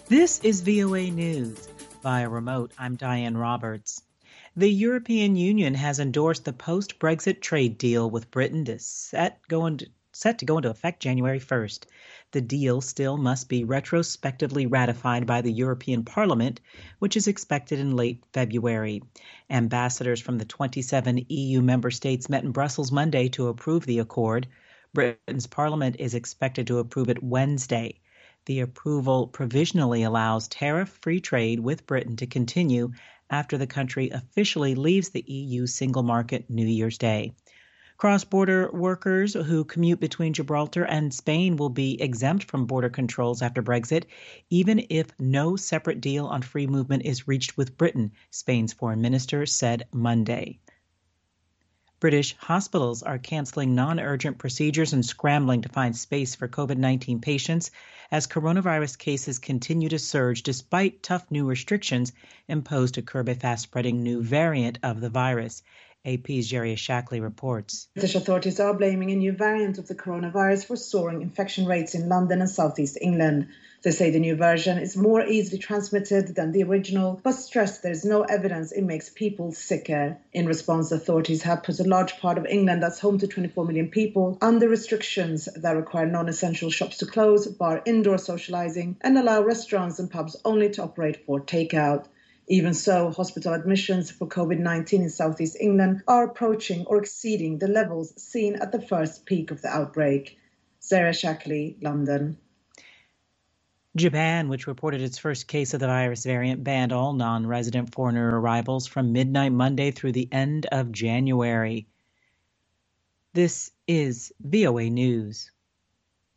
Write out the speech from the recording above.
This is VOA News. Via remote, I'm Diane Roberts. The European Union has endorsed the post-Brexit trade deal with Britain set to go into effect January 1st. The deal still must be retrospectively ratified by the European Parliament, which is expected in late February. Ambassadors from the 27 EU member states met in Brussels Monday to approve the accord. Britain's Parliament is expected to approve it Wednesday. The approval provisionally allows tariff-free trade with Britain to continue after the country officially leaves the EU single market New Year's Day. Cross-border workers who commute between Gibraltar and Spain will be exempt from border controls after Brexit, even if no separate deal on free movement is reached with Britain, Spain's foreign minister said Monday. British hospitals are canceling non-urgent procedures and scrambling to find space for COVID-19 patients as coronavirus cases continue to surge despite tough new restrictions imposed to curb a fast-spreading new variant of the virus. AP's Jerry Shackley reports. British authorities are blaming a new variant of the coronavirus for soaring infection rates in London and southeast England. They say the new version is more easily transmitted than the original, but stress there is no evidence it makes people sicker. In response, authorities have put a large part of England that's home to 24 million people under restrictions that require non-essential shops to close, bar indoor socialising, and allow restaurants and pubs only to operate for takeout. Even so, hospital admissions for COVID-19 in southeast England are approaching or exceeding the levels seen at the first peak of the outbreak. Sarah Shackley, London. Japan, which reported its first case of the virus variant, banned all non-resident foreigner arrivals from midnight Monday through the end of January. This is VOA News.